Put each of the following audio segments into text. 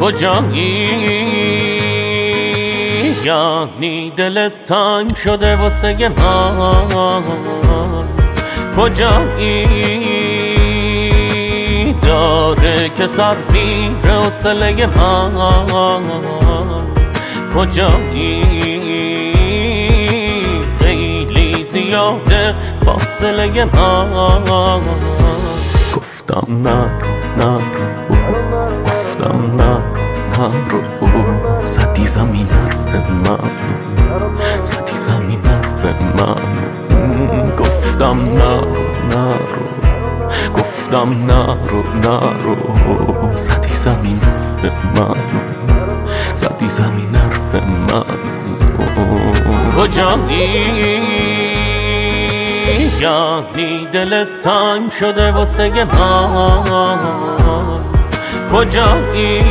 کجایی؟ یعنی دلت تنگ شده واسه من. کجایی؟ داره که سر میره حوصله من. کجایی؟ خیلی زیاده فاصله من. گفتم نرو گفتم نرو زدی زمین حرف من، زدی زمین حرف من. گفتم نرو گفتم نرو زدی زمین حرف من، زدی زمین حرف من. کجایی؟ یعنی دلت تنگ شده واسه من. کجایی؟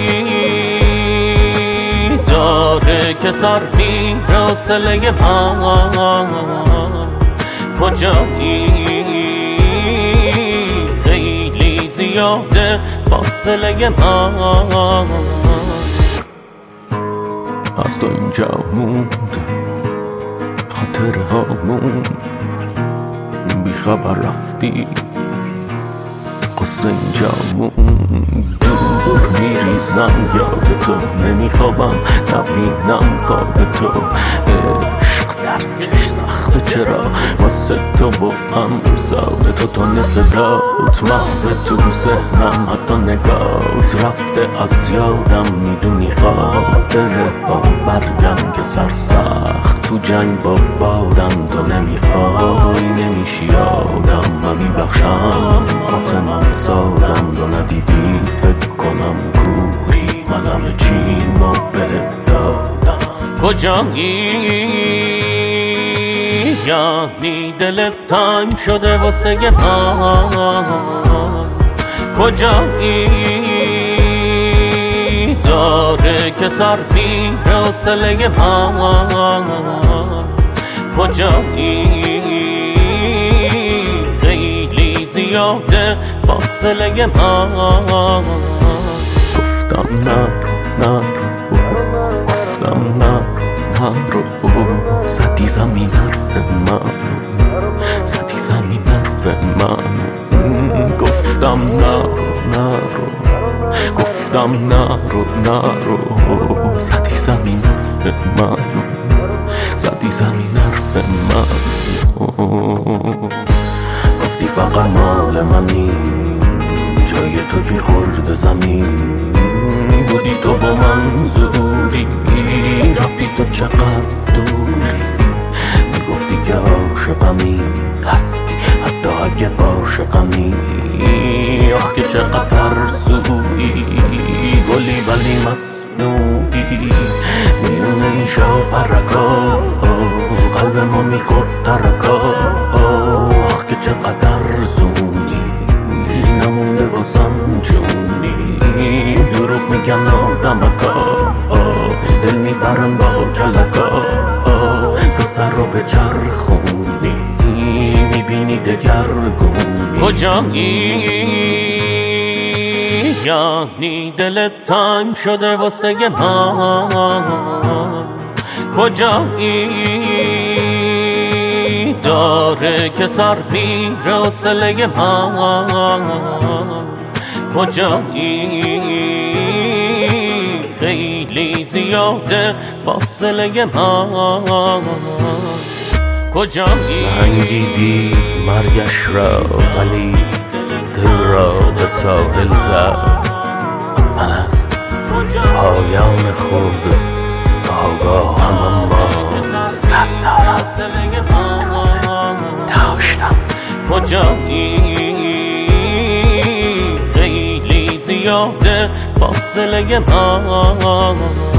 داره که سر میره حوصله من. کجایی؟ خیلی زیاده فاصله من. از تو اینجا موند خاطره هامون، بی خبر رفتی قصه اینجا موند. دور میریزم یاد تو، نمیخوابم نبینم خواب تو. عشق درکش سخته چرا واسه تو و هم ساده تو. تو نصدات محو تو ذهنم، حتی نگات رفته از یادم. میدونی خاطره ها برگم که سرسخت تو جنگ با بادم. تو نمیخوای نمیشی آدم، من میبخشم آخه من سادم. تو ندیدی فکر کنم کوری، من همه چیمو بهت دادم. کجایی؟ یعنی دلت تنگ شده واسه من. کجایی؟ داره که سر میره حوصله من. کجایی؟ خیلی زیاده فاصله من. گفتم نرو گفتم نرو زدی زمین حرف من، زدی زمین حرف من. گفتم نرو گفتم نرو زدی زمین حرف من، زدی زمین حرف من. گفتی فقط مال منی، جای تو کی خورد زمین. بودی تو با من زوری، رفتی تو چقدر دوری. میگفتی که عاشقمی هستی حتی اگه عاشقمی. آخ که چقدر ترسویی، گلی ولی مصنوعی. میونه این شاپرکا قلب ما میخورد ترکا. آخ که چقدر زونی، نمونده بازم جونی. دروغ میگن آدمکا، دل میبرن با کلکا. تو سر رو به چرخونی، میبینی دگرگونی. کجایی؟ یعنی دلت تنگ شده واسه من. کجایی؟ داره که سر میره حوصله من. کجایی؟ خیلی زیاده فاصله من. کجایی؟ انگیدی مرگش را ولی دل را به ساحل زد. من از پایان خود آگاهم، اما صد دارم دوست داشتم. کجایی؟ خیلی زیاده فاصله من.